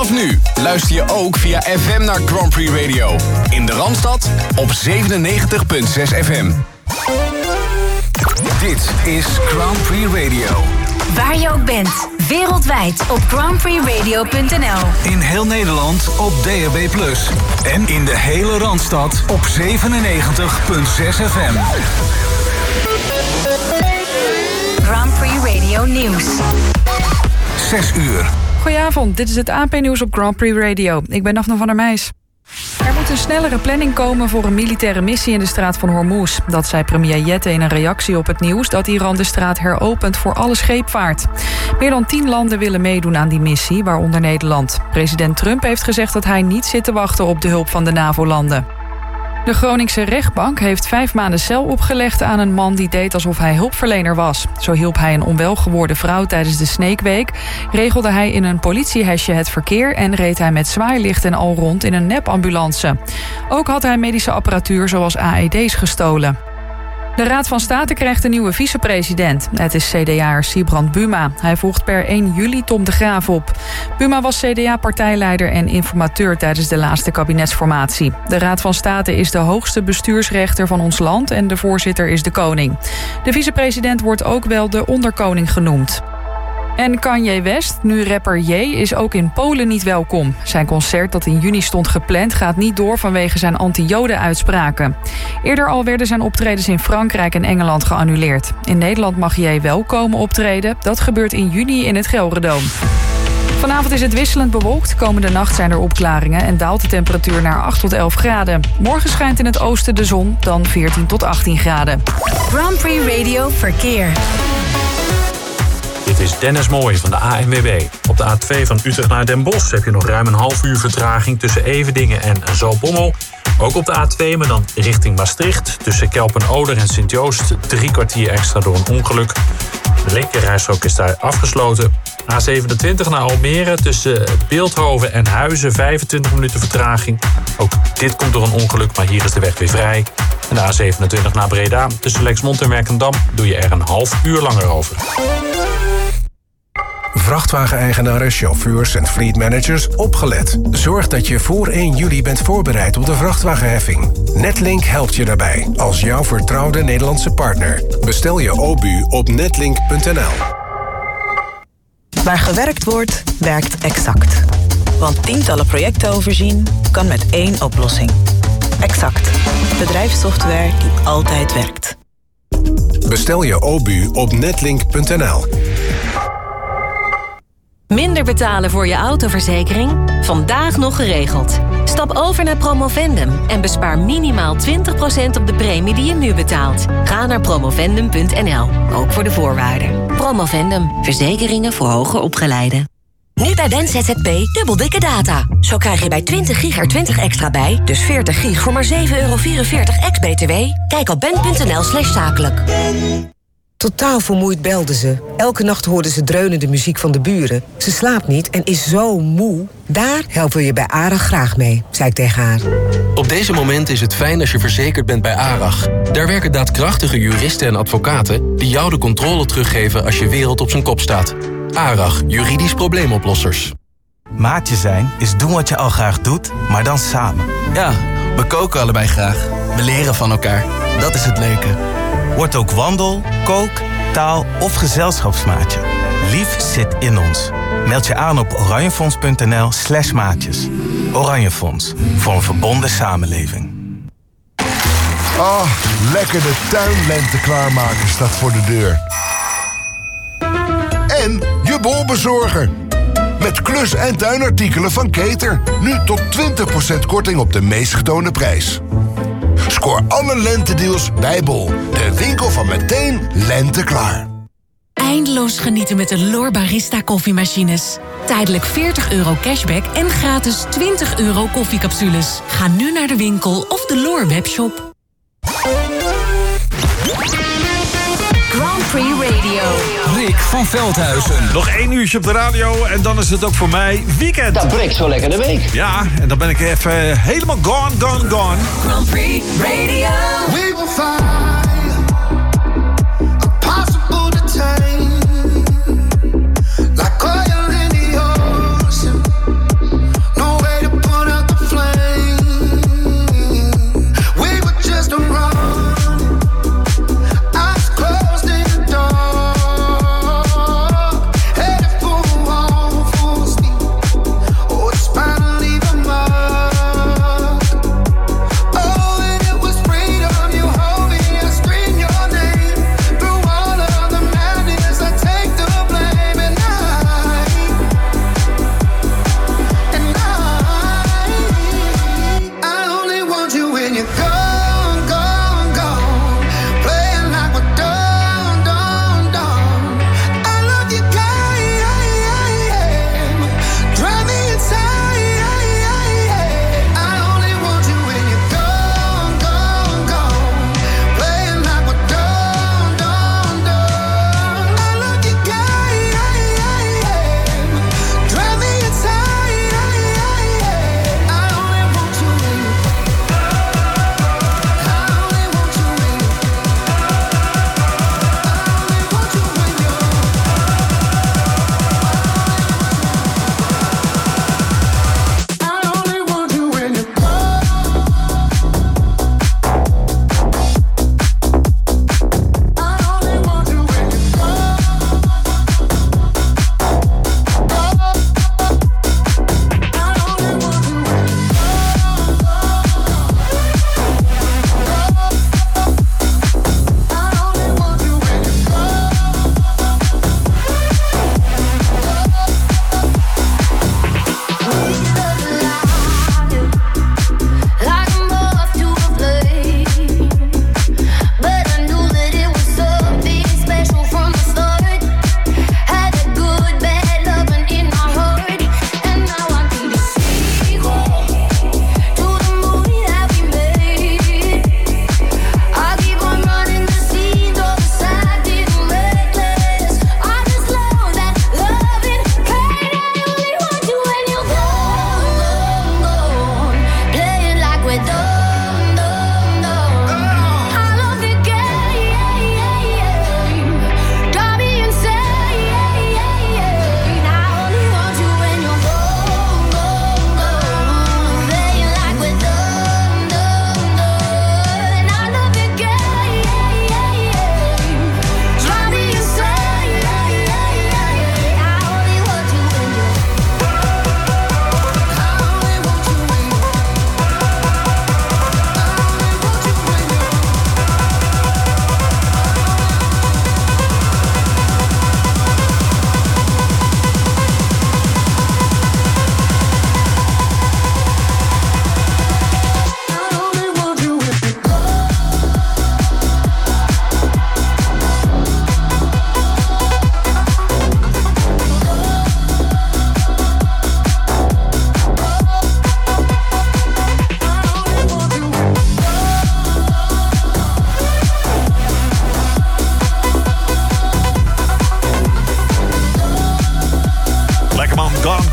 Vanaf nu luister je ook via FM naar Grand Prix Radio. In de Randstad op 97.6 FM. Dit is Grand Prix Radio. Waar je ook bent, wereldwijd op grandprixradio.nl. In heel Nederland op DAB+. En in de hele Randstad op 97.6 FM. Grand Prix Radio Nieuws. 6 uur. Goedenavond, dit is het AP-nieuws op Grand Prix Radio. Ik ben Daphne van der Meijs. Er moet een snellere planning komen voor een militaire missie in de straat van Hormuz. Dat zei premier Jette in een reactie op het nieuws dat Iran de straat heropent voor alle scheepvaart. Meer dan 10 landen willen meedoen aan die missie, waaronder Nederland. President Trump heeft gezegd dat hij niet zit te wachten op de hulp van de NAVO-landen. De Groningse rechtbank heeft 5 maanden cel opgelegd aan een man die deed alsof hij hulpverlener was. Zo hielp hij een onwel geworden vrouw tijdens de Snake Week, regelde hij in een politiehesje het verkeer en reed hij met zwaailicht en al rond in een nepambulance. Ook had hij medische apparatuur zoals AED's gestolen. De Raad van State krijgt een nieuwe vicepresident. Het is CDA'er Sibrand Buma. Hij volgt per 1 juli Tom de Graaf op. Buma was CDA-partijleider en informateur tijdens de laatste kabinetsformatie. De Raad van State is de hoogste bestuursrechter van ons land en de voorzitter is de koning. De vicepresident wordt ook wel de onderkoning genoemd. En Kanye West, nu rapper Ye, is ook in Polen niet welkom. Zijn concert dat in juni stond gepland gaat niet door vanwege zijn anti-Joden-uitspraken. Eerder al werden zijn optredens in Frankrijk en Engeland geannuleerd. In Nederland mag Ye wel komen optreden. Dat gebeurt in juni in het Gelredome. Vanavond is het wisselend bewolkt. Komende nacht zijn er opklaringen en daalt de temperatuur naar 8 tot 11 graden. Morgen schijnt in het oosten de zon, dan 14 tot 18 graden. Grand Prix Radio Verkeer. Dit is Dennis Mooij van de ANWB. Op de A2 van Utrecht naar Den Bosch heb je nog ruim een half uur vertraging tussen Everdingen en Zaltbommel. Ook op de A2, maar dan richting Maastricht. Tussen Kelpen-Oder en Sint-Joost 3 kwartier extra door een ongeluk. De linkerrijstrook is daar afgesloten. A27 naar Almere tussen Beeldhoven en Huizen 25 minuten vertraging. Ook dit komt door een ongeluk, maar hier is de weg weer vrij. En de A27 naar Breda tussen Lexmond en Werkendam doe je er een half uur langer over. Vrachtwageneigenaren, chauffeurs en fleetmanagers opgelet. Zorg dat je voor 1 juli bent voorbereid op de vrachtwagenheffing. Netlink helpt je daarbij als jouw vertrouwde Nederlandse partner. Bestel je OBU op netlink.nl. Waar gewerkt wordt, werkt Exact. Want tientallen projecten overzien kan met 1 oplossing. Exact. Bedrijfssoftware die altijd werkt. Bestel je OBU op netlink.nl. Minder betalen voor je autoverzekering? Vandaag nog geregeld. Stap over naar Promovendum en bespaar minimaal 20% op de premie die je nu betaalt. Ga naar promovendum.nl, ook voor de voorwaarden. Promovendum, verzekeringen voor hoger opgeleiden. Nu bij Ben ZZP dubbel dikke data. Zo krijg je bij 20 gig er 20 extra bij, dus 40 gig voor maar €7,44 ex-BTW. Kijk op ben.nl/zakelijk. Totaal vermoeid belde ze. Elke nacht hoorde ze dreunende muziek van de buren. Ze slaapt niet en is zo moe. Daar helpen we je bij ARAG graag mee, zei ik tegen haar. Op deze moment is het fijn als je verzekerd bent bij ARAG. Daar werken daadkrachtige juristen en advocaten die jou de controle teruggeven als je wereld op zijn kop staat. ARAG, juridisch probleemoplossers. Maatje zijn is doen wat je al graag doet, maar dan samen. Ja, we koken allebei graag. We leren van elkaar. Dat is het leuke. Word ook wandel, kook, taal of gezelschapsmaatje. Lief zit in ons. Meld je aan op oranjefonds.nl/maatjes. Oranje Fonds, voor een verbonden samenleving. Ah, lekker de tuinlente klaarmaken staat voor de deur. En je bolbezorger. Met klus- en tuinartikelen van Keter. Nu tot 20% korting op de meest getoonde prijs. Scoor alle lentedeals bij Bol. De winkel van meteen lente klaar. Eindeloos genieten met de L'OR Barista koffiemachines. Tijdelijk €40 cashback en gratis €20 koffiecapsules. Ga nu naar de winkel of de L'OR webshop. Grand Prix Radio. Rick van Veldhuizen. Nog 1 uurtje op de radio en dan is het ook voor mij weekend. Dat breekt zo lekker de week. Ja, en dan ben ik even helemaal gone. Grand Prix Radio. We will find impossible to tame. Like oil in the ocean.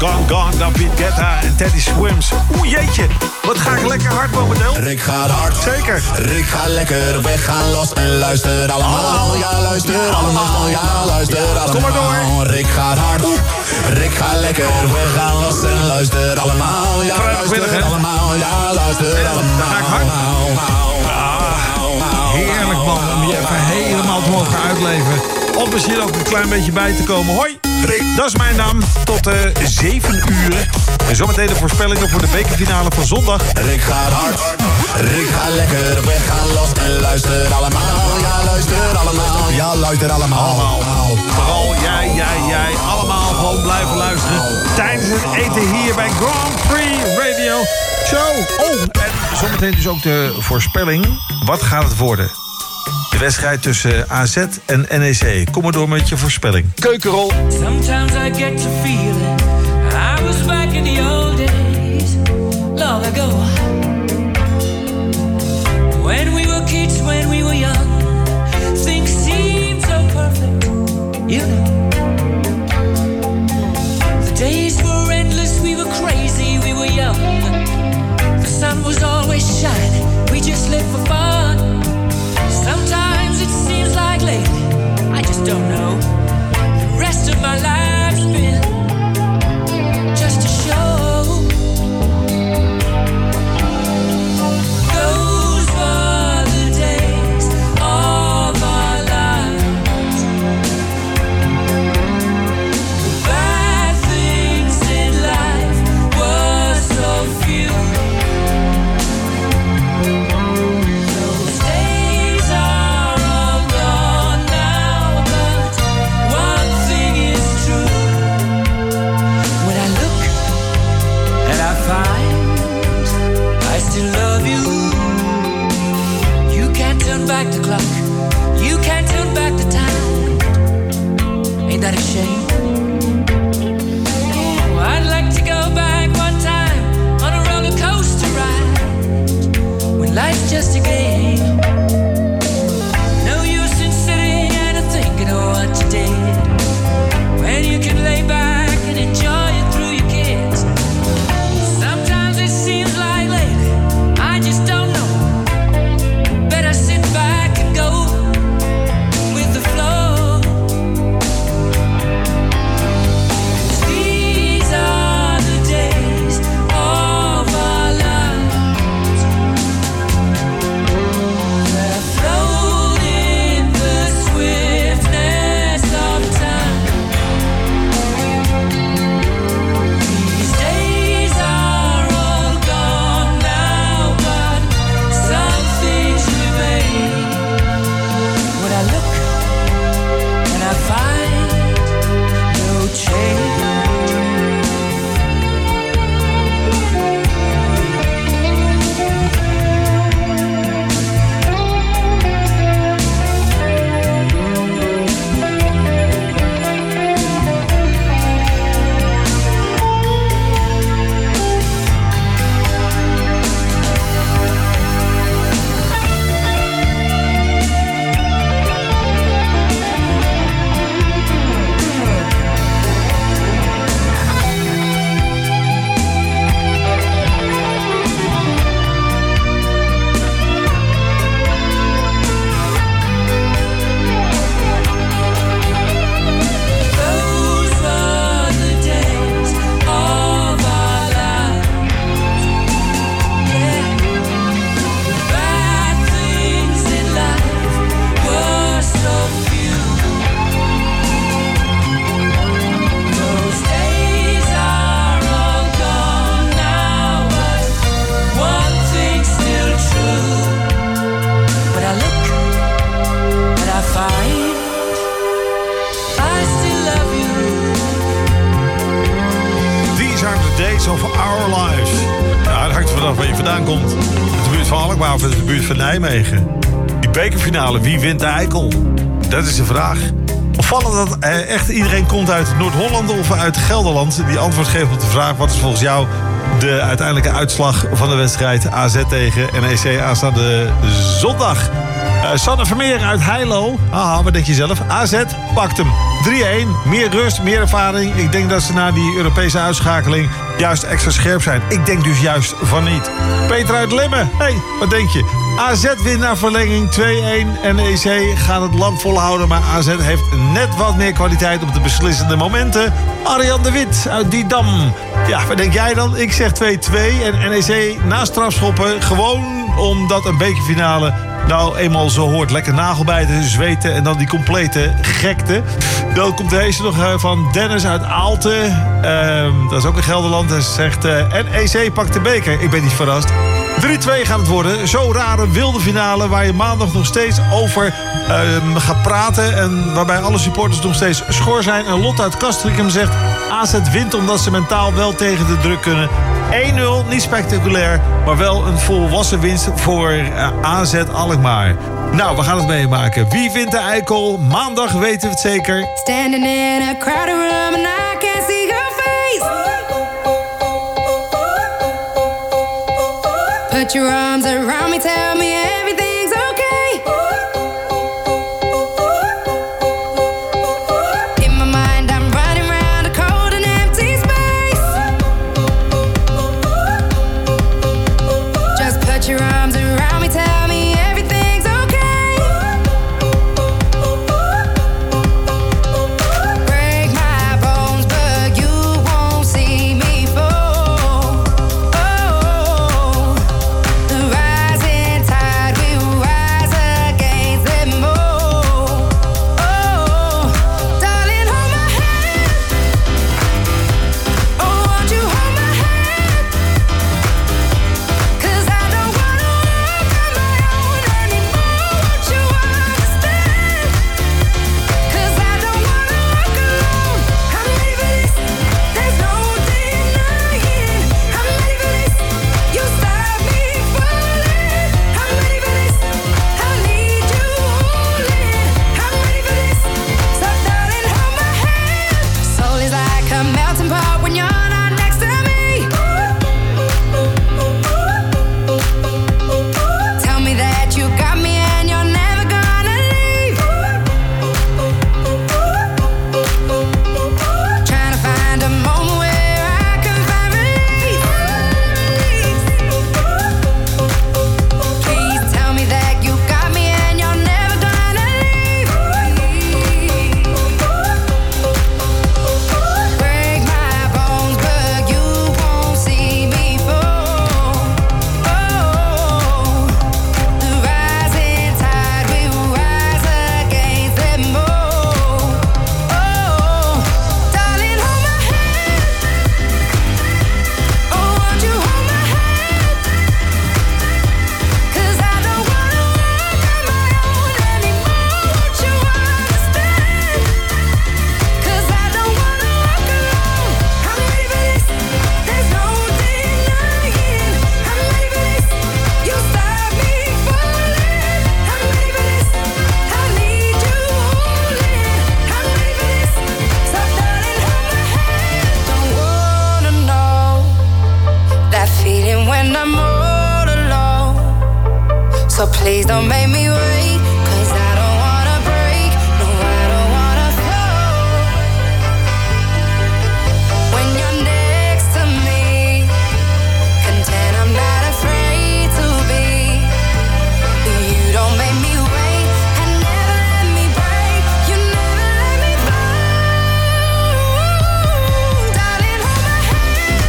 Gone, David Guetta en Teddy Swims. Oeh, jeetje. Wat ga ik lekker hard momenteel? Rick gaat hard. Zeker. Rick gaat lekker, we gaan los en luister allemaal. Ja, luister allemaal. Ja, luister allemaal. Kom maar door. Rick gaat hard. Rick gaat lekker, we gaan los en luister allemaal. Ja, luister allemaal. Ja, luister allemaal. Ga ik hard. Heerlijk man, om je even helemaal te mogen uitleven. Of misschien ook een klein beetje bij te komen. Hoi, Rick, dat is mijn naam. Tot 7 uur. En zometeen de voorspellingen voor de bekerfinale van zondag. Rick gaat hard, Rick gaat lekker, we gaan los en luister allemaal. Ja, luister allemaal. Ja, luister allemaal. Vooral jij, allemaal gewoon blijven luisteren. Tijdens het eten hier bij Grand Prix Radio. Zo, en zometeen dus ook de voorspelling. Wat gaat het worden? De wedstrijd tussen AZ en NEC. Kom maar door met je voorspelling. Keukenrol. Sometimes I get to feeling I was back in the old days, long ago. When we were kids, when we were young, things seemed so perfect, you know. The days were endless, we were crazy, we were young. The sun was always shining, we just lived for fun. Sometimes it seems like lately, I just don't know. The rest of my life's been just a show. Those were the days of our lives. The bad things in life were so few. Those days are all gone now, but one thing is true. When I look and I find I still love you. You can't turn back the clock, you can't turn back the time. Ain't that a shame? Oh, I'd like to go back one time on a roller coaster ride when life's just a game. No use in sitting and thinking of what you did when you can lay back and enjoy it through your kids. Sometimes it seems like lately I just don't know. Better sit back and go with the flow. These are the days of our lives. They're flown in the swiftness of time. These days are all gone now, but some things remain. When I look and I find no change. Those were the days of our lives. Yeah. The bad things in life were so few. Those days are all gone now, but one thing's still true. When I look and I find I still love you. These are the days of our lives. Ja, dat hangt er vanaf waar je vandaan komt. Uit de buurt van Alkmaar of uit de buurt van Nijmegen. Die bekerfinale, wie wint de Eikel? Dat is de vraag. Opvallend dat echt iedereen komt uit Noord-Holland of uit Gelderland. Die antwoord geeft op de vraag: wat is volgens jou de uiteindelijke uitslag van de wedstrijd AZ tegen NEC aanstaande zondag? Sanne Vermeer uit Heilo. Aha, wat denk je zelf? AZ pakt hem. 3-1. Meer rust, meer ervaring. Ik denk dat ze na die Europese uitschakeling juist extra scherp zijn. Ik denk dus juist van niet. Peter uit Limmen. Hey, wat denk je? AZ wint na verlenging 2-1. NEC gaat het lang volhouden, maar AZ heeft net wat meer kwaliteit op de beslissende momenten. Arjan de Wit uit Didam. Ja, wat denk jij dan? Ik zeg 2-2 en NEC na strafschoppen. Gewoon omdat een bekerfinale nou eenmaal zo hoort. Lekker nagelbijten, zweten en dan die complete gekte. Dan komt deze nog van Dennis uit Aalten. Dat is ook in Gelderland. Hij zegt NEC pakt de beker. Ik ben niet verrast. 3-2 gaat het worden. Zo'n rare wilde finale waar je maandag nog steeds over gaat praten. En waarbij alle supporters nog steeds schor zijn. En Lotte uit Castricum zegt AZ wint omdat ze mentaal wel tegen de druk kunnen. 1-0, niet spectaculair, maar wel een volwassen winst voor AZ Alkmaar. Nou, we gaan het meemaken. Wie wint de Eikel? Maandag weten we het zeker. Standing in a crowded room and I can't see your face. Put your arms around me, tell me everything's okay. In my mind I'm running around a cold and empty space. Just put your arms around me, tell me everything's okay. Break my bones, but you won't see me fall. Oh, the rising tide will rise against them all. Oh, darling, hold my hand. Oh, won't you hold my hand? 'Cause I don't wanna walk on my own anymore. Won't you understand? 'Cause I don't wanna walk alone. I'm ready for this. There's no denying. I'm ready for this. You stop me falling. I'm ready for this. I need you holding. I'm ready for this. So darling, hold my hand. Soul is like a melting pot when you're not next to me. Tell me that you got me and you're never gonna leave. Trying to find a moment where I can find relief. Please tell me that you got me and you're never gonna leave. Break my bones, but you won't see me fall. Oh, the rising tide will rise against them all. Oh, darling, hold my hand. Oh, won't you hold my hand? 'Cause I don't wanna walk on my own anymore. Won't you understand? 'Cause I don't wanna walk alone. I'm ready for this. There's no denying. I'm ready for this. You stop me falling. I'm ready for this. I need you holding. I'm ready for this. So darling, hold my hand. Don't wanna know that feeling when I'm all alone. So please don't make me wait, 'cause I don't wanna break. No, I don't wanna fall. When you're next to me, content I'm not afraid to be. You don't make me wait and never let me break. You never let me fall. Darling, hold my hand.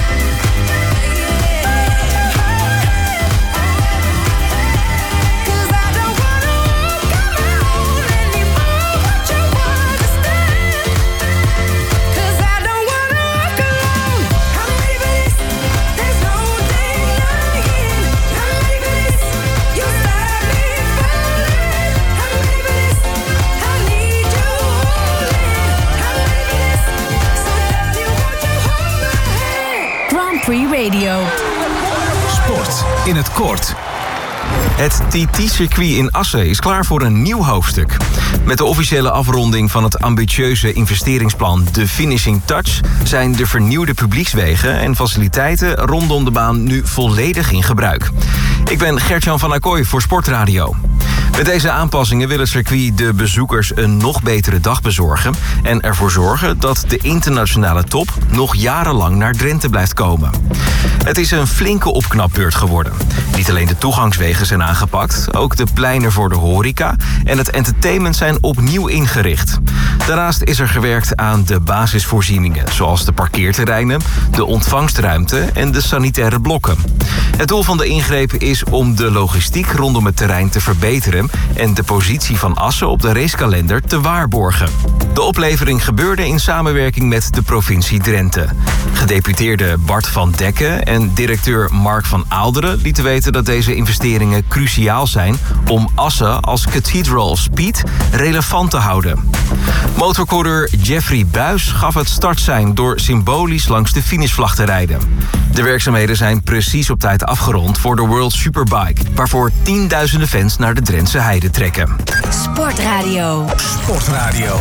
'Cause I don't wanna walk on my own anymore. Won't you understand? 'Cause I don't wanna walk alone. I'm ready for this. There's no denying. I'm ready for this. You stop me falling. I'm ready for this. I need you holding. I'm ready for this. So darling, won't you hold my hand? Grand Prix Radio. Sport in het kort. Het TT-circuit in Assen is klaar voor een nieuw hoofdstuk. Met de officiële afronding van het ambitieuze investeringsplan The Finishing Touch zijn de vernieuwde publiekswegen en faciliteiten rondom de baan nu volledig in gebruik. Ik ben Gert-Jan van Acquoy voor Sportradio. Met deze aanpassingen wil het circuit de bezoekers een nog betere dag bezorgen en ervoor zorgen dat de internationale top nog jarenlang naar Drenthe blijft komen. Het is een flinke opknapbeurt geworden. Niet alleen de toegangswegen zijn aangepakt, ook de pleinen voor de horeca en het entertainment zijn opnieuw ingericht. Daarnaast is er gewerkt aan de basisvoorzieningen, zoals de parkeerterreinen, de ontvangstruimte en de sanitaire blokken. Het doel van de ingreep is om de logistiek rondom het terrein te verbeteren en de positie van Assen op de racekalender te waarborgen. De oplevering gebeurde in samenwerking met de provincie Drenthe. Gedeputeerde Bart van Dekken en directeur Mark van Aalderen lieten weten dat deze investeringen cruciaal zijn om Assen als Cathedral of Speed relevant te houden. Motorcoureur Jeffrey Buys gaf het startsein door symbolisch langs de finishvlag te rijden. De werkzaamheden zijn precies op tijd afgerond voor de World Superbike, waarvoor tienduizenden fans naar de Drentse heide trekken. Sportradio. Sportradio.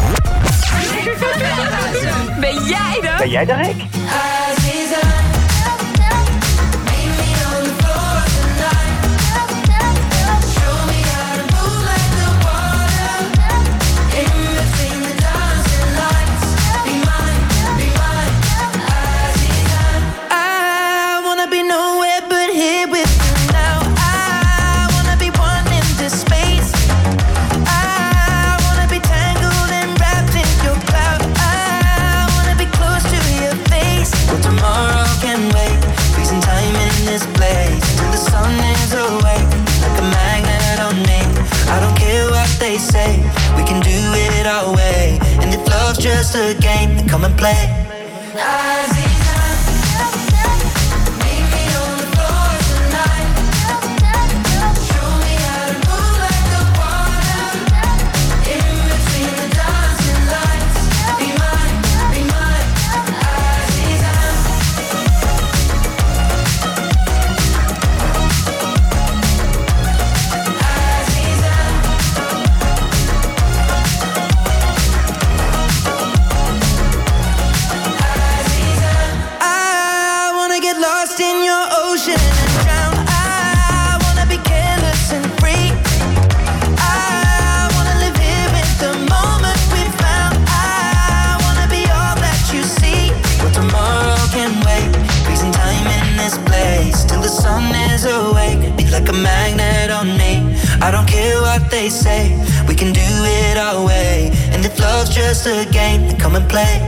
Ben jij er? Ben jij de Rick? Say we can do it our way, and if love's just a game, then come and play. I don't care what they say, we can do it our way, and if love's just a game, then come and play.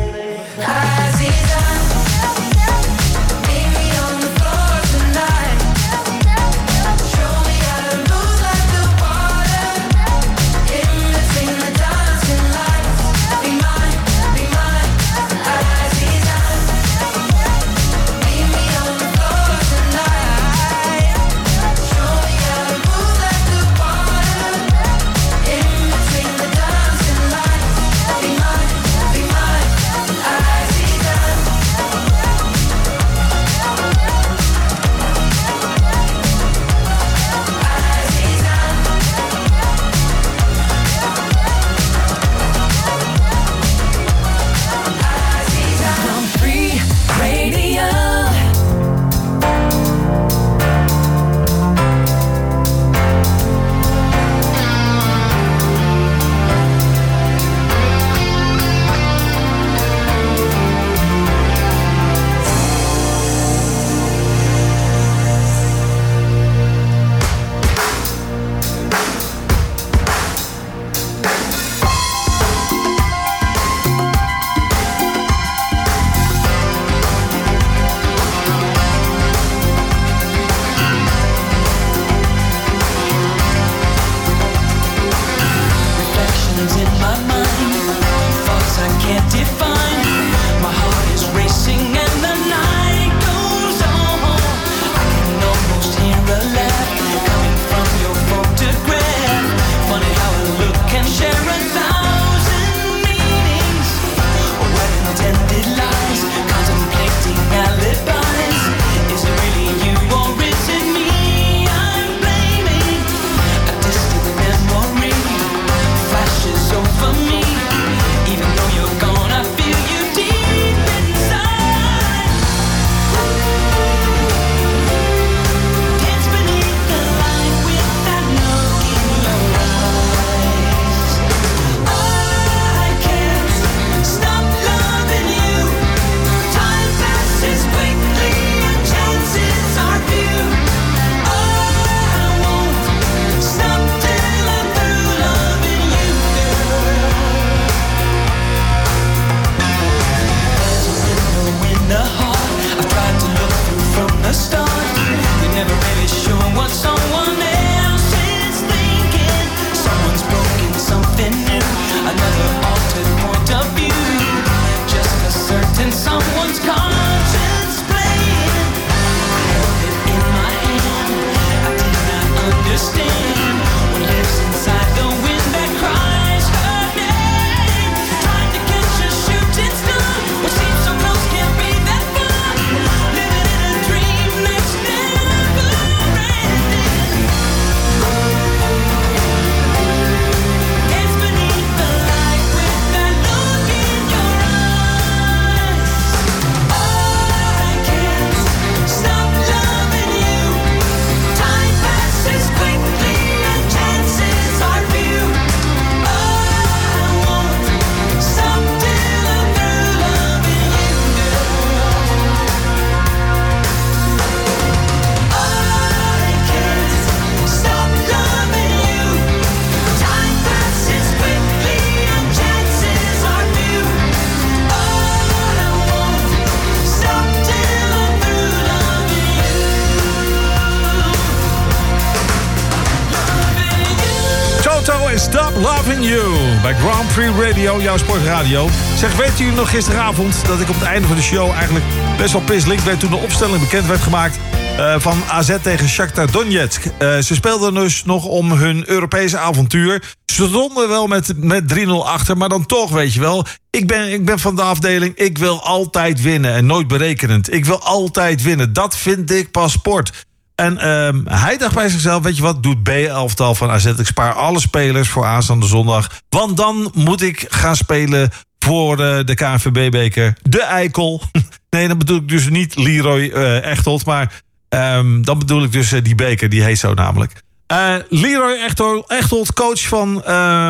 Stop Loving You bij Grand Prix Radio, jouw sportradio. Zeg, weet u nog gisteravond dat ik op het einde van de show eigenlijk best wel pisselijk werd toen de opstelling bekend werd gemaakt van AZ tegen Shakhtar Donetsk. Ze speelden dus nog om hun Europese avontuur. Ze stonden wel met 3-0 achter, maar dan toch, weet je wel. Ik ben van de afdeling, ik wil altijd winnen en nooit berekenend. Ik wil altijd winnen, dat vind ik pas sport. En hij dacht bij zichzelf, weet je wat, doet B-elftal van AZ. Ik spaar alle spelers voor aanstaande zondag. Want dan moet ik gaan spelen voor de KNVB-beker. De Eikel. Nee, dan bedoel ik dus niet Leroy Echtelt. Maar dan bedoel ik dus die beker, die heet zo namelijk. Leroy Echtelt, coach van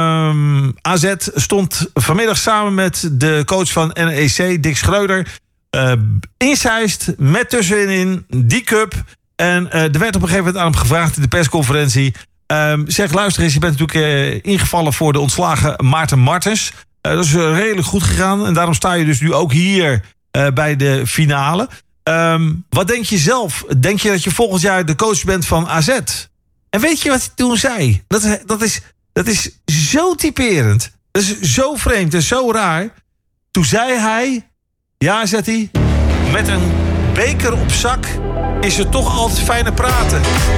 AZ, stond vanmiddag samen met de coach van NEC, Dick Schreuder, in Zeist met tussenin die cup. En er werd op een gegeven moment aan hem gevraagd in de persconferentie. Zeg, luister eens, je bent natuurlijk ingevallen voor de ontslagen Maarten Martens. Dat is redelijk goed gegaan. En daarom sta je dus nu ook hier bij de finale. Wat denk je zelf? Denk je dat je volgend jaar de coach bent van AZ? En weet je wat hij toen zei? Dat is zo typerend. Dat is zo vreemd en zo raar. Toen zei hij... Ja, zegt hij... Met een beker op zak is het toch altijd fijner praten.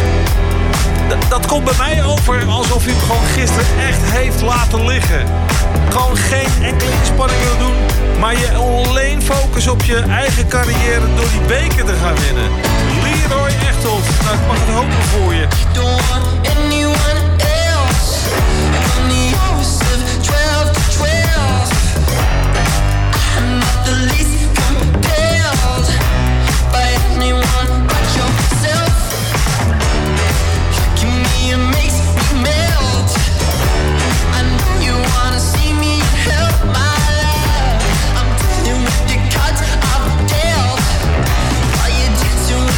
Dat komt bij mij over alsof hij hem gewoon gisteren echt heeft laten liggen. Gewoon geen enkele inspanning wil doen, maar je alleen focus op je eigen carrière door die beker te gaan winnen. Leroy Echtelt, nou, ik mag het hopen voor je. To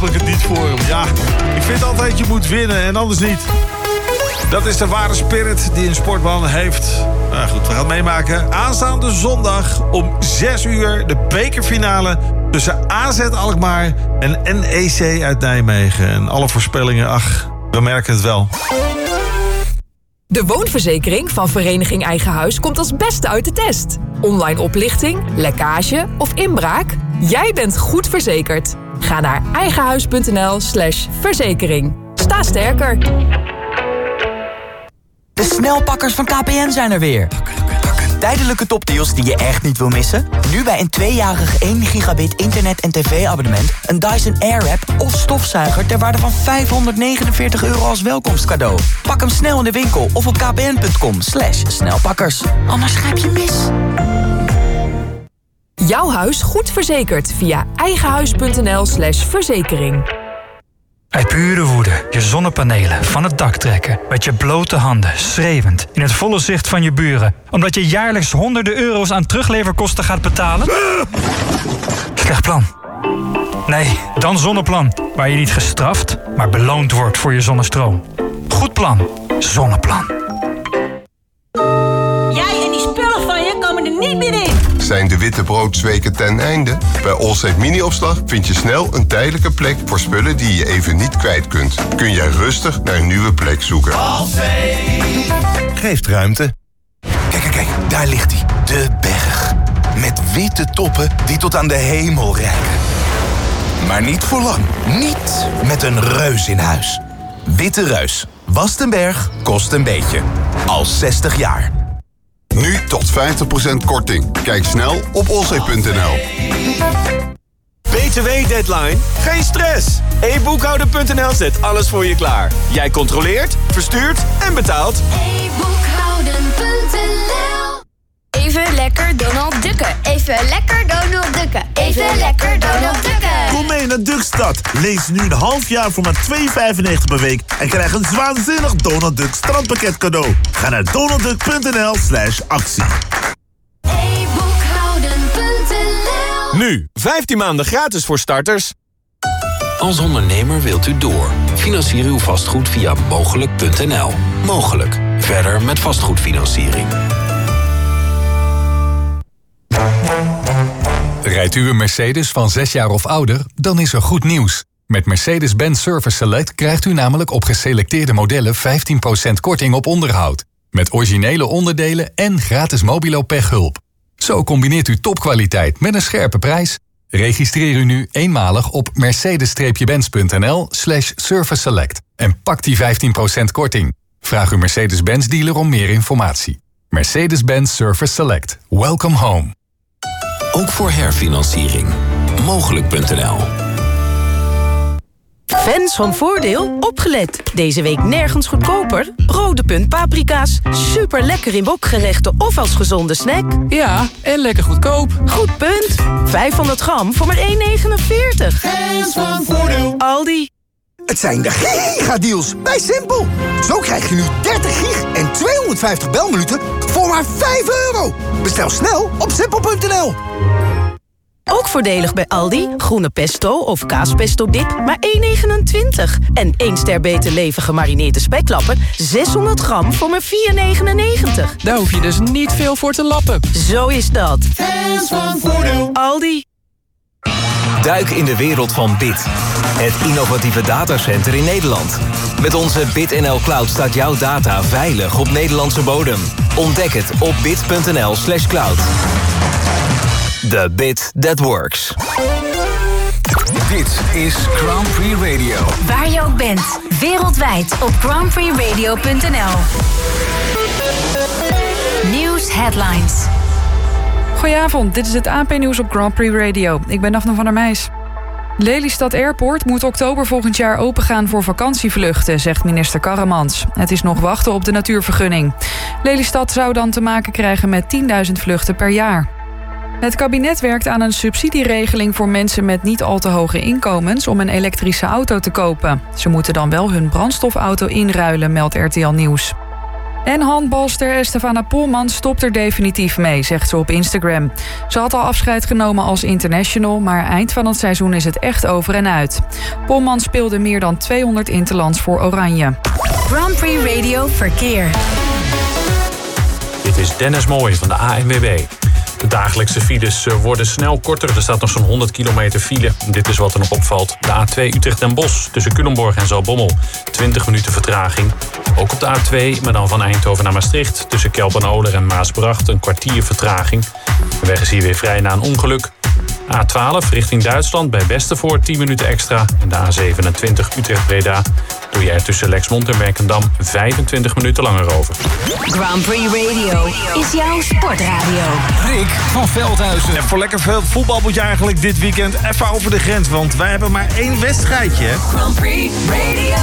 hopelijk het niet voor hem. Ja, ik vind altijd je moet winnen en anders niet. Dat is de ware spirit die een sportman heeft. Nou goed, we gaan het meemaken. Aanstaande zondag om 6 uur de bekerfinale tussen AZ Alkmaar en NEC uit Nijmegen. En alle voorspellingen, ach, we merken het wel. De woonverzekering van Vereniging Eigen Huis komt als beste uit de test. Online oplichting, lekkage of inbraak? Jij bent goed verzekerd. Ga naar eigenhuis.nl/verzekering. Sta sterker. De snelpakkers van KPN zijn er weer. Tijdelijke topdeals die je echt niet wil missen? Nu bij een 2-jarig 1 gigabit internet- en tv-abonnement... een Dyson Airwrap of stofzuiger ter waarde van €549 als welkomstcadeau. Pak hem snel in de winkel of op kpn.com/snelpakkers. Anders grijp je mis. Jouw huis goed verzekerd via eigenhuis.nl/verzekering. Uit pure woede je zonnepanelen van het dak trekken. Met je blote handen, schreeuwend, in het volle zicht van je buren. Omdat je jaarlijks honderden euro's aan terugleverkosten gaat betalen? Slecht plan. Nee, dan Zonneplan. Waar je niet gestraft, maar beloond wordt voor je zonnestroom. Goed plan. Zonneplan. Jij en die spullen van je komen er niet meer in. Zijn de witte broodsweken ten einde? Bij Allsafe Mini-opslag vind je snel een tijdelijke plek voor spullen die je even niet kwijt kunt. Kun jij rustig naar een nieuwe plek zoeken. Allsafe geeft ruimte. Kijk, daar ligt hij. De berg. Met witte toppen die tot aan de hemel reiken. Maar niet voor lang. Niet met een reus in huis. Witte Reus. Wast een berg, kost een beetje. Al 60 jaar. Nu tot 50% korting. Kijk snel op allsafe.nl. BTW-deadline? Geen stress! e-boekhouden.nl zet alles voor je klaar. Jij controleert, verstuurt en betaalt. e-boekhouden.nl. Even lekker Donald Ducken. Even lekker Donald Ducken. Even lekker Donald Ducken. Kom mee naar Duckstad. Lees nu een half jaar voor maar €2,95 per week en krijg een waanzinnig Donald Duck strandpakket cadeau. Ga naar donaldduck.nl/actie. e-boekhouden.nl. Nu, 15 maanden gratis voor starters. Als ondernemer wilt u door. Financier uw vastgoed via mogelijk.nl. Mogelijk. Verder met vastgoedfinanciering. Rijdt u een Mercedes van 6 jaar of ouder, dan is er goed nieuws. Met Mercedes-Benz Service Select krijgt u namelijk op geselecteerde modellen 15% korting op onderhoud. Met originele onderdelen en gratis mobilo pechhulp. Zo combineert u topkwaliteit met een scherpe prijs. Registreer u nu eenmalig op mercedes-benz.nl/service select en pak die 15% korting. Vraag uw Mercedes-Benz dealer om meer informatie. Mercedes-Benz Service Select. Welcome home. Ook voor herfinanciering. Mogelijk.nl. Fans van Voordeel, opgelet. Deze week nergens goedkoper. Rode Punt paprika's. Super lekker in wokgerechten of als gezonde snack. Ja, en lekker goedkoop. Goed punt. 500 gram voor maar €1,49. Fans van Voordeel. Aldi. Het zijn de gigadeals bij Simpel. Zo krijg je nu 30 gig en 250 belminuten voor maar €5. Bestel snel op simpel.nl. Ook voordelig bij Aldi. Groene pesto of kaaspesto dip, maar €1,29. En 1 ster beter leven gemarineerde speklappen, 600 gram voor maar €4,99. Daar hoef je dus niet veel voor te lappen. Zo is dat. Fans van Voordeel. Aldi. Duik in de wereld van BIT. Het innovatieve datacenter in Nederland. Met onze BitNL Cloud staat jouw data veilig op Nederlandse bodem. Ontdek het op bit.nl/cloud. The bit that works. Dit is Grand Prix Radio. Waar je ook bent, wereldwijd op grandprixradio.nl. Nieuws headlines. Goedenavond, dit is het AP-nieuws op Grand Prix Radio. Ik ben Daphne van der Meijs. Lelystad Airport moet oktober volgend jaar opengaan voor vakantievluchten, zegt minister Karremans. Het is nog wachten op de natuurvergunning. Lelystad zou dan te maken krijgen met 10.000 vluchten per jaar. Het kabinet werkt aan een subsidieregeling voor mensen met niet al te hoge inkomens om een elektrische auto te kopen. Ze moeten dan wel hun brandstofauto inruilen, meldt RTL Nieuws. En handbalster Estefana Polman stopt er definitief mee, zegt ze op Instagram. Ze had al afscheid genomen als international, maar eind van het seizoen is het echt over en uit. Polman speelde meer dan 200 interlands voor Oranje. Grand Prix Radio Verkeer. Dit is Dennis Mooij van de ANWB. De dagelijkse files worden snel korter. Er staat nog zo'n 100 kilometer file. Dit is wat er nog opvalt. De A2 Utrecht-Den Bosch tussen Culemborg en Zaltbommel. 20 minuten vertraging. Ook op de A2, maar dan van Eindhoven naar Maastricht. Tussen Kelpen-Oler en Maasbracht een kwartier vertraging. De weg is hier weer vrij na een ongeluk. A12 richting Duitsland bij Westervoort 10 minuten extra. En de A27 Utrecht-Breda doe je er tussen Lexmond en Werkendam 25 minuten langer over. Grand Prix Radio is jouw sportradio. Rick van Veldhuizen. En voor lekker veel voetbal moet je eigenlijk dit weekend even over de grens. Want wij hebben maar 1 wedstrijdje. Grand Prix Radio.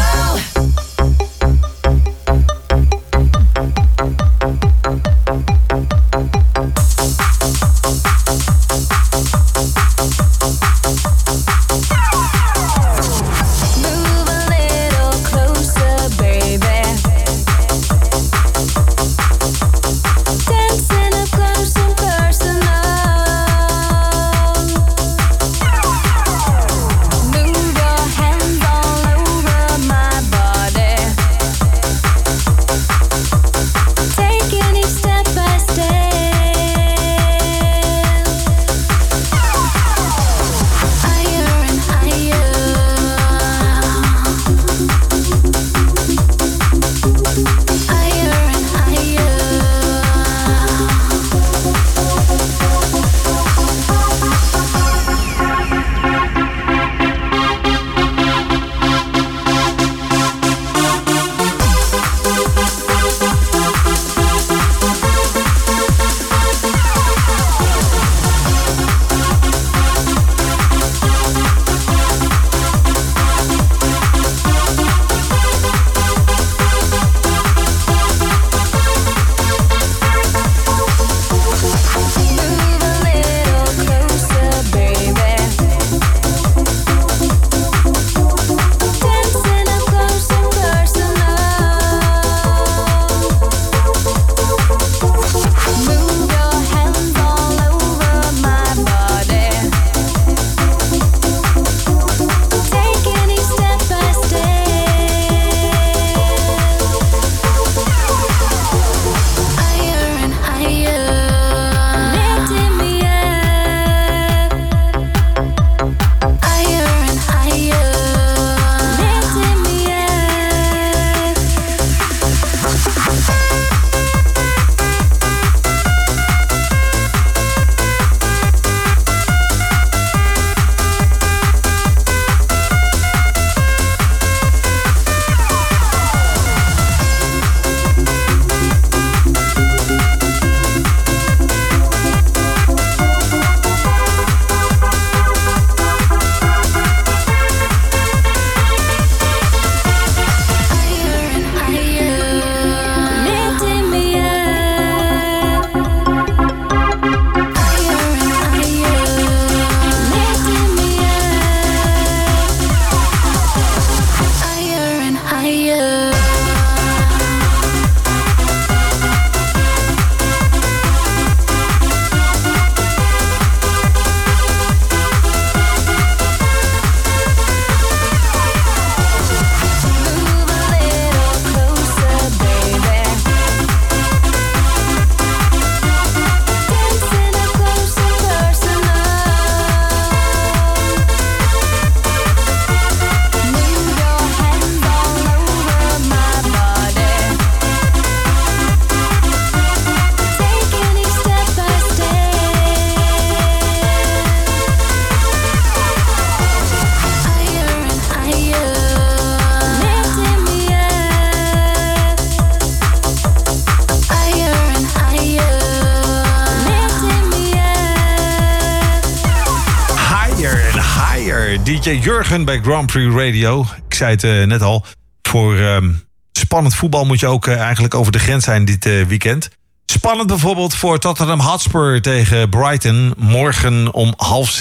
DJ Jurgen bij Grand Prix Radio. Ik zei het net al. Voor spannend voetbal moet je ook eigenlijk over de grens zijn dit weekend. Spannend bijvoorbeeld voor Tottenham Hotspur tegen Brighton. Morgen om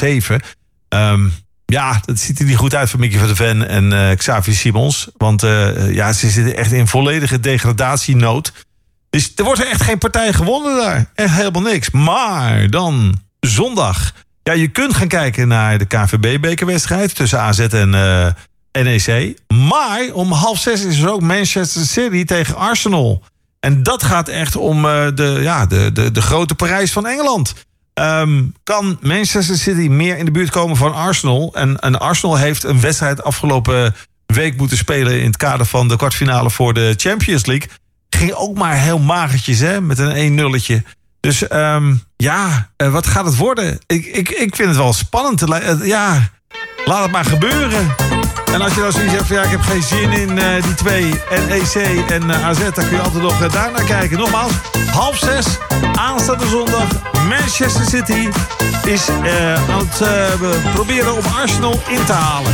6:30. Ja, dat ziet er niet goed uit voor Mickey van der Ven en Xavier Simons. Want ja, ze zitten echt in volledige degradatienood. Dus er wordt echt geen partij gewonnen daar. Echt helemaal niks. Maar dan zondag. Ja, je kunt gaan kijken naar de KNVB-bekerwedstrijd tussen AZ en NEC. Maar om 5:30 is er ook Manchester City tegen Arsenal. En dat gaat echt om de grote Parijs van Engeland. Kan Manchester City meer in de buurt komen van Arsenal? En Arsenal heeft een wedstrijd afgelopen week moeten spelen in het kader van de kwartfinale voor de Champions League. Ging ook maar heel magertjes, hè, met een 1-0'tje. Dus wat gaat het worden? Ik vind het wel spannend. Laat het maar gebeuren. En als je nou zoiets hebt van ik heb geen zin in die twee en EC en AZ, dan kun je altijd nog daarnaar kijken. Nogmaals, 5:30 aanstaande zondag. Manchester City is aan het proberen om Arsenal in te halen.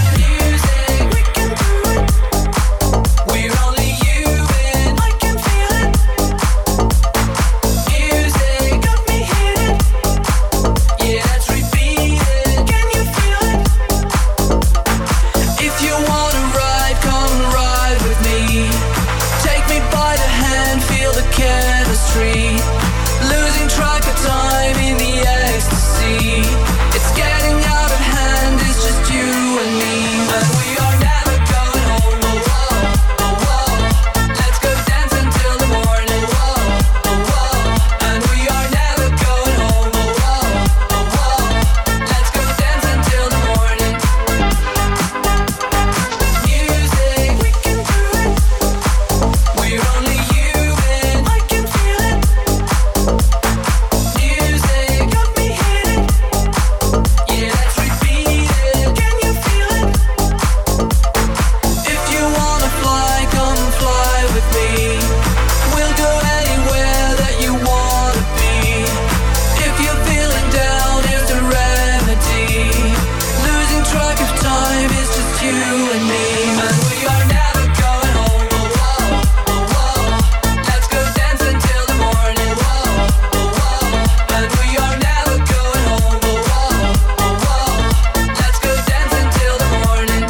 Losing track of time in the ecstasy. It's getting out of hand, it's just you and me. And we are never going home, oh, oh, oh, oh. Let's go dance until the morning, oh, oh, oh. And we are never going home, oh, oh, oh, oh. Let's go dance until the morning. Music, we can do it. We're only human, I can feel it. Music got me hitting. Yeah, let's repeat it. Can you feel it? If you wanna fly, come fly with me. We'll go anywhere that you wanna be. If you're feeling down, here's the remedy. Losing track of time is just you and me. And we are never going home, oh, oh, oh, oh. Let's go dance until the morning, oh, oh, oh. And we are never going home, oh, oh, oh, oh. Let's go dance until the morning.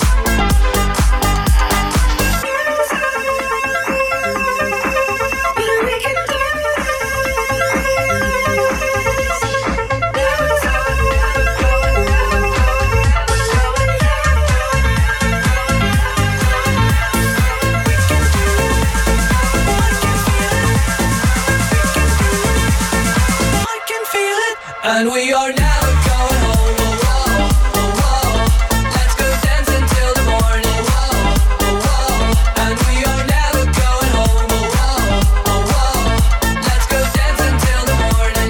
I can feel it. And we are never going home, oh, oh, oh, oh. Let's go dance until the morning, oh, oh, oh. And we are never going home, oh, oh, oh, oh. Let's go dance until the morning.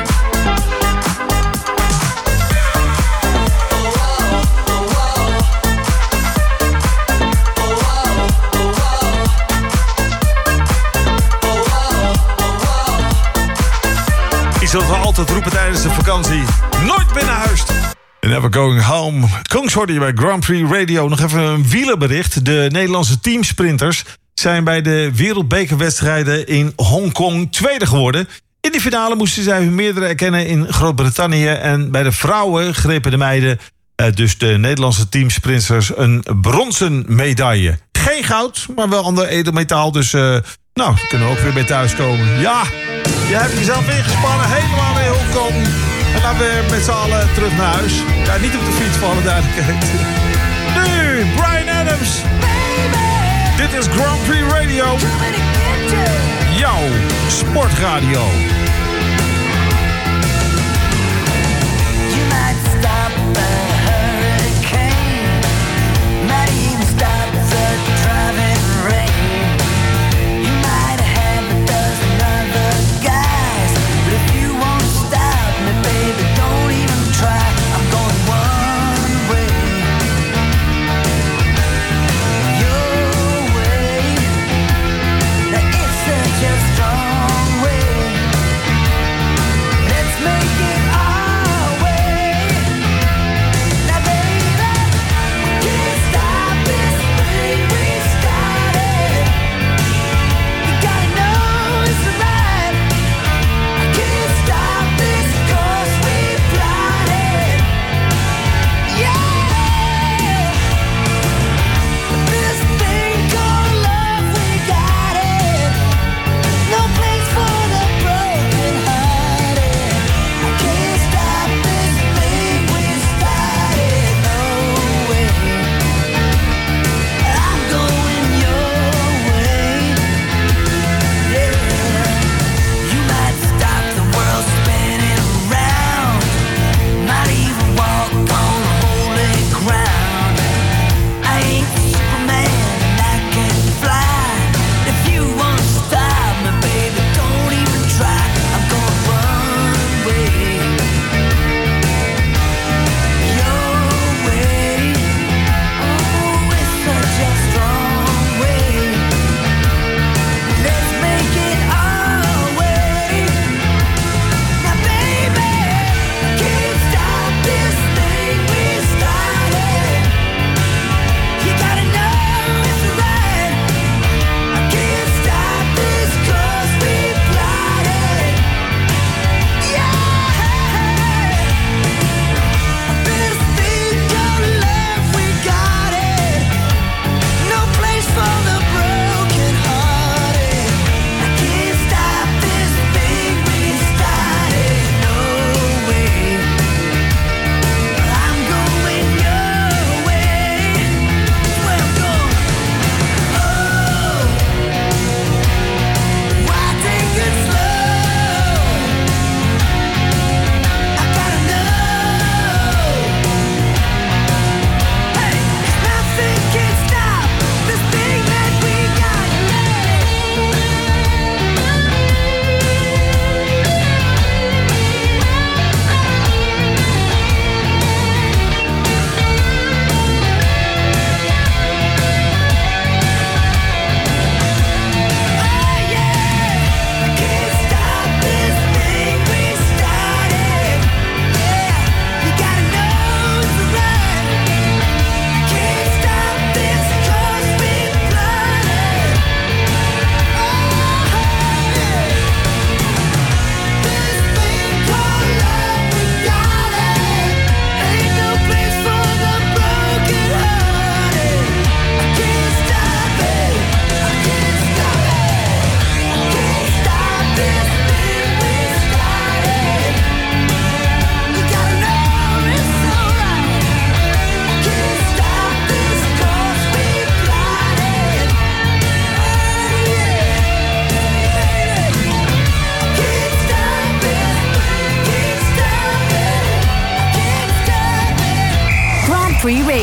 Iets wat we altijd roepen tijdens de vakantie. Nooit meer naar huis. Never going home. Kongs hoorde je bij Grand Prix Radio. Nog even een wielerbericht. De Nederlandse teamsprinters zijn bij de wereldbekerwedstrijden in Hongkong tweede geworden. In de finale moesten zij hun meerdere erkennen in Groot-Brittannië. En bij de vrouwen grepen de meiden, dus de Nederlandse teamsprinters, een bronzen medaille. Geen goud, maar wel ander edelmetaal. Dus dan kunnen we ook weer bij thuis komen. Ja, je hebt jezelf ingespannen, helemaal naar Hongkong. En dan weer met z'n allen terug naar huis. Ja, niet op de fiets voor alle duidelijkheid. Nu, Bryan Adams. Dit is Grand Prix Radio. Jouw sportradio. You might stop a hurricane. Might even stop the driving rain. You might have a dozen other guys, but if you won't stop me, baby, don't even try. I'm going one way, your way. Now it's such a strong way.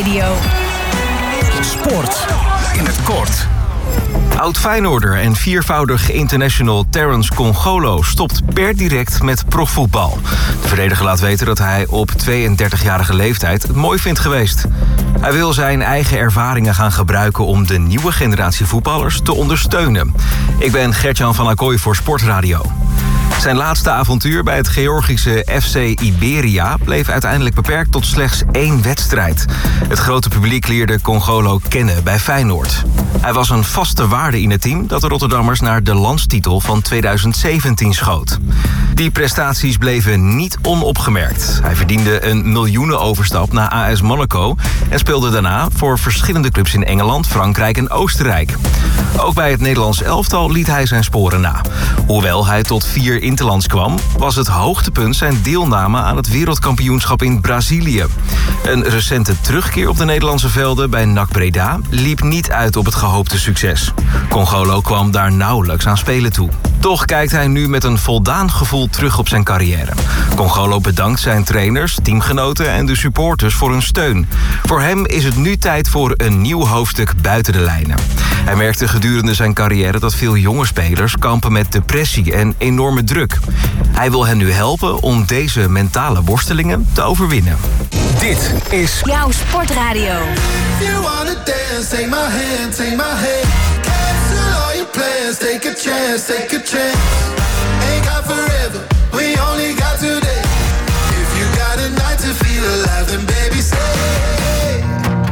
Radio. Sport in het kort. Oud-Feyenoorder en viervoudig international Terence Congolo stopt per direct met profvoetbal. De verdediger laat weten dat hij op 32-jarige leeftijd het mooi vindt geweest. Hij wil zijn eigen ervaringen gaan gebruiken om de nieuwe generatie voetballers te ondersteunen. Ik ben Gert-Jan van Acquoy voor Sportradio. Zijn laatste avontuur bij het Georgische FC Iberia bleef uiteindelijk beperkt tot slechts 1 wedstrijd. Het grote publiek leerde Congolo kennen bij Feyenoord. Hij was een vaste waarde in het team dat de Rotterdammers naar de landstitel van 2017 schoot. Die prestaties bleven niet onopgemerkt. Hij verdiende een miljoenenoverstap naar AS Monaco en speelde daarna voor verschillende clubs in Engeland, Frankrijk en Oostenrijk. Ook bij het Nederlands elftal liet hij zijn sporen na. Hoewel hij tot 4 interlands kwam, was het hoogtepunt zijn deelname aan het wereldkampioenschap in Brazilië. Een recente terugkeer op de Nederlandse velden bij NAC Breda liep niet uit op het gehoopte succes. Congolo kwam daar nauwelijks aan spelen toe. Toch kijkt hij nu met een voldaan gevoel terug op zijn carrière. Congolo bedankt zijn trainers, teamgenoten en de supporters voor hun steun. Voor hem is het nu tijd voor een nieuw hoofdstuk buiten de lijnen. Hij merkte gedurende zijn carrière dat veel jonge spelers kampen met depressie en enorme druk. Hij wil hen nu helpen om deze mentale worstelingen te overwinnen. Dit is jouw Sportradio. You wanna dance, take my hand, take my hand. Cancel all your plans, take a chance, take a chance. Ain't got forever, we only got today. If you got a night to feel alive, then baby stay.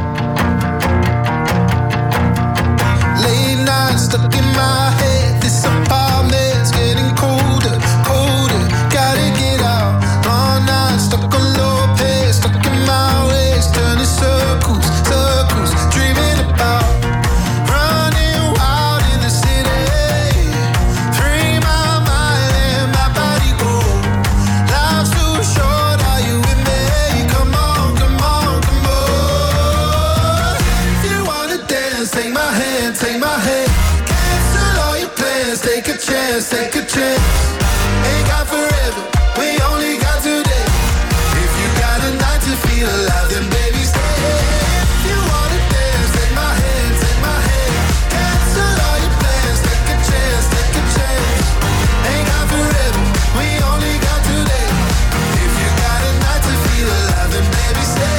Late nights stuck in my head, this apartment's getting colder, colder. Gotta get out, long nights stuck on low pace, stuck in my ways, turning circles, circles, dreaming about running wild in the city. Free my mind and my body go. Life's too short, are you with me? Come on, come on, come on. If you wanna dance, take my hand, take my hand. Cancel all your plans, take a chance, take a chance. Ain't got forever, we only got today. If you got a night to feel alive, then baby stay. If you wanna dance, take my hand, take my hand. Cancel all your plans, take a chance, take a chance. Ain't got forever, we only got today. If you got a night to feel alive, then baby stay.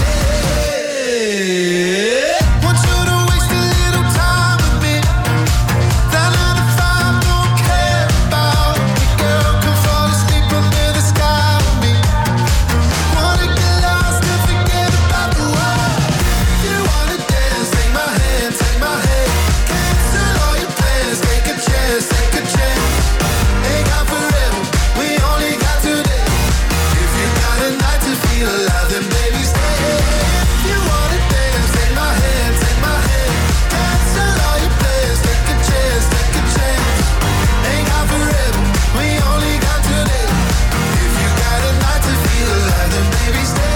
Want you to waste a little time with me. That 9 to 5 don't care about me. Girl, come fall asleep under the sky with me. Wanna get lost and forget about the world. If you wanna dance, take my hand, take my hand. Cancel all your plans, take a chance, take a chance. Ain't got forever, we only got today. If you got a night to feel alive, then baby stay. If you wanna dance, take my hand, take my hand. Cancel all your plans, take a chance, take a chance. Ain't got forever, we only got today. If you got a night to feel alive, then baby stay.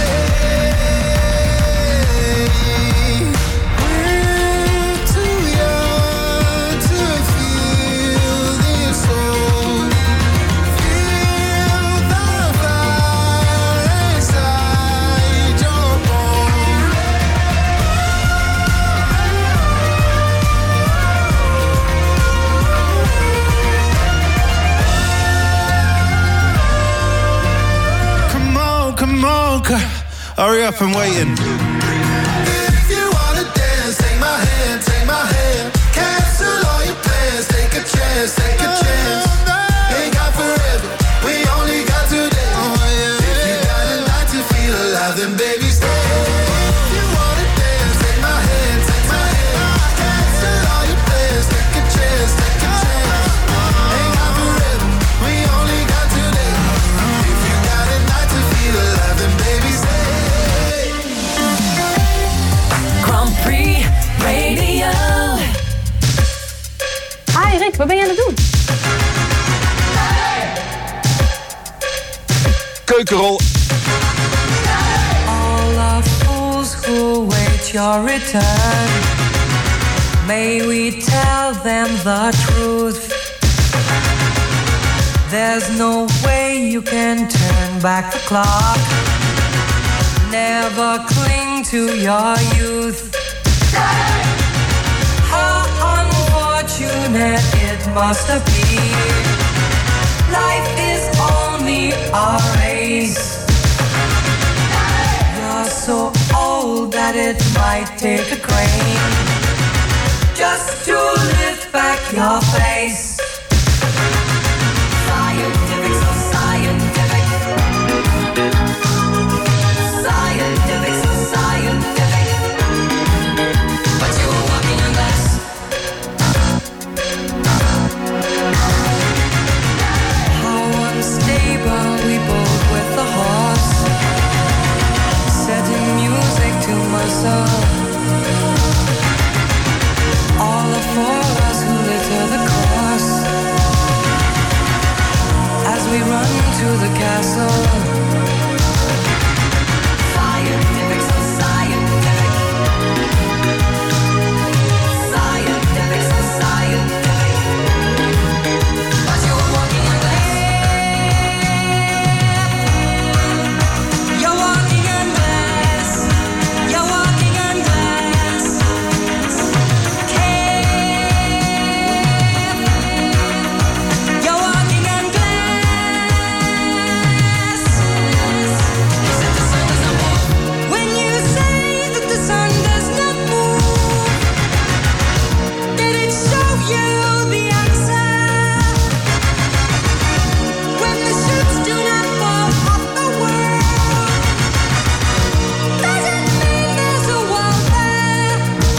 We're too young to feel this old. Feel the fire inside your bones. Come on, hurry up and waiting. If you wanna dance, take my hand, take my hand. Cancel all your plans, take a chance, take a chance. Ain't got forever, we only got today. If you got a night to feel alive, then baby stay. If you wanna dance, take my hand, take my hand. Cancel all your plans, take a chance, take a chance. Ain't got forever, we only got today. If you got a night to feel alive, then baby stay. Grand Prix Radio. Hi Rick, wat ben je aan het doen? Keukenrol. All of fools who wait your return, may we tell them the truth. There's no way you can turn back the clock. Never cling to your youth. How unfortunate it must appear. Life is only a race. You're so old that it might take a crane just to lift back your face. Scientific, so scientific. Scientific, so scientific. But you were walking on glass. How unstable we both with the horse. Setting music to my soul. All the four of us who litter the course. As we run to the castle. Scientific, so scientific. Scientific, so scientific. But you were walking on glass. You're walking on glass. You're walking on glass. You're walking on glass. You said the sun does not move. When you say that the sun does not move, did it show you the answer? When the ships do not fall off the world, does it mean there's a wall there?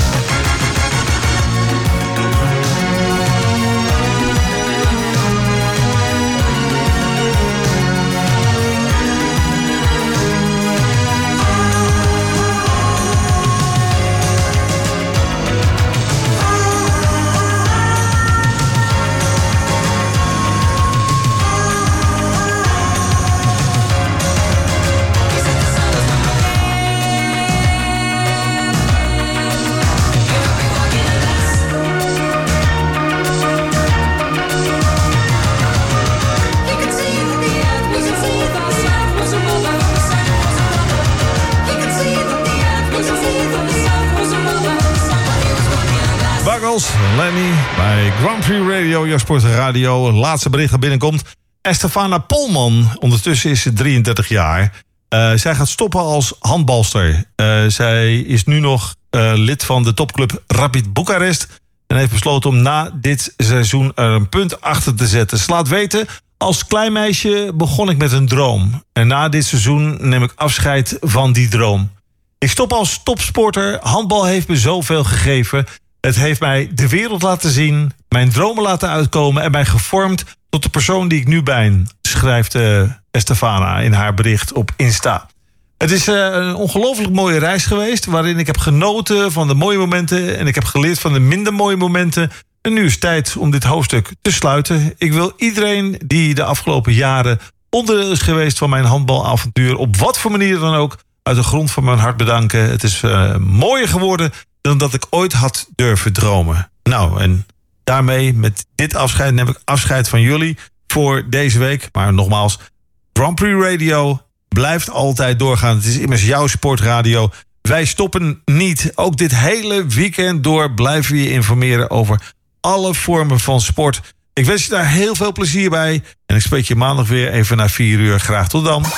Buggles, Lenny bij Grand Prix Radio, jouw sportradio. Laatste bericht dat binnenkomt. Estefana Polman, ondertussen is ze 33 jaar. Zij gaat stoppen als handbalster. Zij is nu nog lid van de topclub Rapid Boekarest en heeft besloten om na dit seizoen er een punt achter te zetten. Ze laat weten, als klein meisje begon ik met een droom. En na dit seizoen neem ik afscheid van die droom. Ik stop als topsporter. Handbal heeft me zoveel gegeven. Het heeft mij de wereld laten zien, mijn dromen laten uitkomen en mij gevormd tot de persoon die ik nu ben, schrijft Estefana in haar bericht op Insta. Het is een ongelooflijk mooie reis geweest, waarin ik heb genoten van de mooie momenten en ik heb geleerd van de minder mooie momenten. En nu is het tijd om dit hoofdstuk te sluiten. Ik wil iedereen die de afgelopen jaren onderdeel is geweest van mijn handbalavontuur, op wat voor manier dan ook, uit de grond van mijn hart bedanken. Het is mooier geworden dan dat ik ooit had durven dromen. Nou, en daarmee, met dit afscheid, neem ik afscheid van jullie voor deze week. Maar nogmaals, Grand Prix Radio blijft altijd doorgaan. Het is immers jouw sportradio. Wij stoppen niet. Ook dit hele weekend door blijven we je informeren over alle vormen van sport. Ik wens je daar heel veel plezier bij. En ik spreek je maandag weer even na 4 uur. Graag tot dan.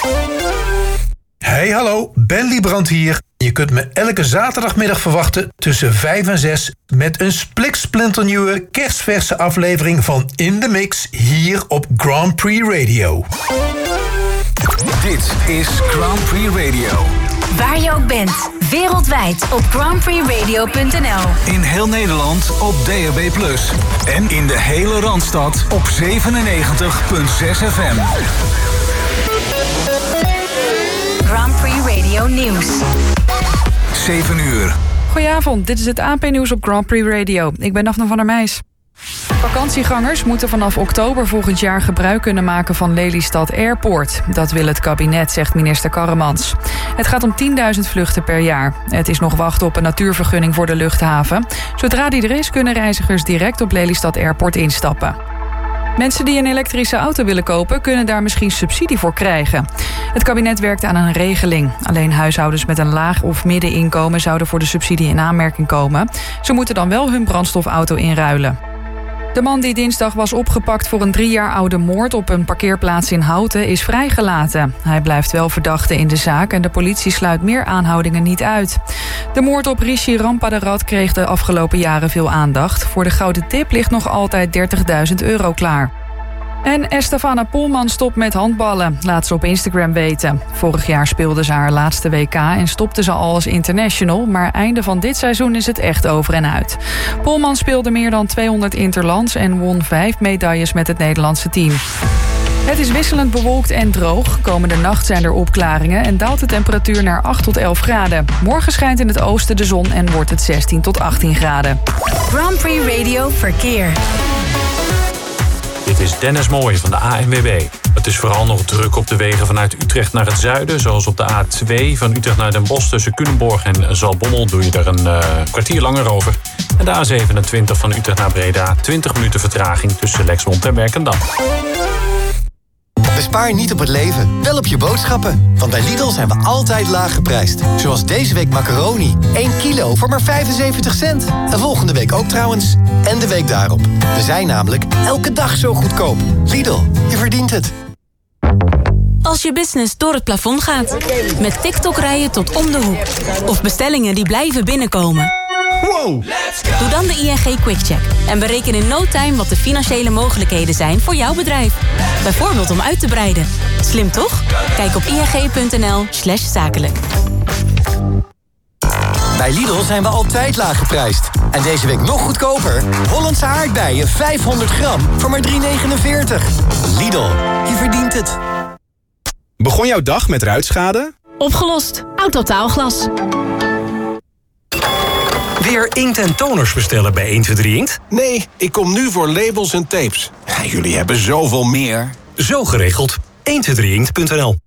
Hey, hallo, Ben Liebrand hier. Je kunt me elke zaterdagmiddag verwachten tussen 5 en 6... met een spliksplinternieuwe kerstverse aflevering van In The Mix... hier op Grand Prix Radio. Dit is Grand Prix Radio. Waar je ook bent, wereldwijd op grandprixradio.nl. In heel Nederland op DAB+. En in de hele Randstad op 97.6 FM. Grand Prix Radio Nieuws. 7 uur. Goedenavond, dit is het AP-nieuws op Grand Prix Radio. Ik ben Daphne van der Meijs. Vakantiegangers moeten vanaf oktober volgend jaar gebruik kunnen maken van Lelystad Airport. Dat wil het kabinet, zegt minister Karremans. Het gaat om 10.000 vluchten per jaar. Het is nog wachten op een natuurvergunning voor de luchthaven. Zodra die er is, kunnen reizigers direct op Lelystad Airport instappen. Mensen die een elektrische auto willen kopen, kunnen daar misschien subsidie voor krijgen. Het kabinet werkt aan een regeling. Alleen huishoudens met een laag of middeninkomen zouden voor de subsidie in aanmerking komen. Ze moeten dan wel hun brandstofauto inruilen. De man die dinsdag was opgepakt voor een 3 jaar oude moord op een parkeerplaats in Houten is vrijgelaten. Hij blijft wel verdachte in de zaak en de politie sluit meer aanhoudingen niet uit. De moord op Rishi Rampaderat kreeg de afgelopen jaren veel aandacht. Voor de gouden tip ligt nog altijd €30.000 klaar. En Estefana Polman stopt met handballen, laat ze op Instagram weten. Vorig jaar speelde ze haar laatste WK en stopte ze al als international, maar einde van dit seizoen is het echt over en uit. Polman speelde meer dan 200 interlands en won 5 medailles met het Nederlandse team. Het is wisselend bewolkt en droog. Komende nacht zijn er opklaringen en daalt de temperatuur naar 8 tot 11 graden. Morgen schijnt in het oosten de zon en wordt het 16 tot 18 graden. Grand Prix Radio Verkeer. Dit is Dennis Mooij van de ANWB. Het is vooral nog druk op de wegen vanuit Utrecht naar het zuiden. Zoals op de A2 van Utrecht naar Den Bosch tussen Culemborg en Zaltbommel doe je er een kwartier langer over. En de A27 van Utrecht naar Breda, 20 minuten vertraging tussen Lexmond en Werkendam. Bespaar niet op het leven, wel op je boodschappen. Want bij Lidl zijn we altijd laag geprijsd. Zoals deze week macaroni. 1 kilo voor maar 75 cent. En volgende week ook trouwens. En de week daarop. We zijn namelijk elke dag zo goedkoop. Lidl, je verdient het. Als je business door het plafond gaat. Met TikTok-rijen tot om de hoek. Of bestellingen die blijven binnenkomen. Wow! Doe dan de ING QuickCheck. En bereken in no time wat de financiële mogelijkheden zijn voor jouw bedrijf. Bijvoorbeeld om uit te breiden. Slim toch? Kijk op ing.nl/zakelijk. Bij Lidl zijn we altijd laag geprijsd. En deze week nog goedkoper. Hollandse aardbeien 500 gram voor maar €3,49. Lidl, je verdient het. Begon jouw dag met ruitschade? Opgelost. Autotaalglas. Weer inkt en toners bestellen bij 123 Inkt? Nee, ik kom nu voor labels en tapes. Ja, jullie hebben zoveel meer. Zo geregeld. 123inkt.nl